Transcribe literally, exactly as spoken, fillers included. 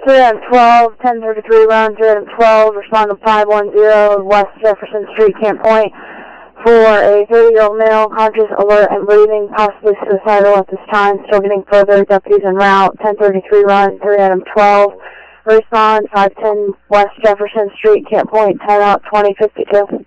three Adam twelve, ten thirty-three run, three Adam twelve, respond to five one zero West Jefferson Street, Camp Point, for a thirty-year-old male, conscious, alert, and breathing, possibly suicidal at this time, still getting further, deputies en route, ten thirty-three run, three Adam twelve, respond, five ten West Jefferson Street, Camp Point, ten out, twenty fifty-two.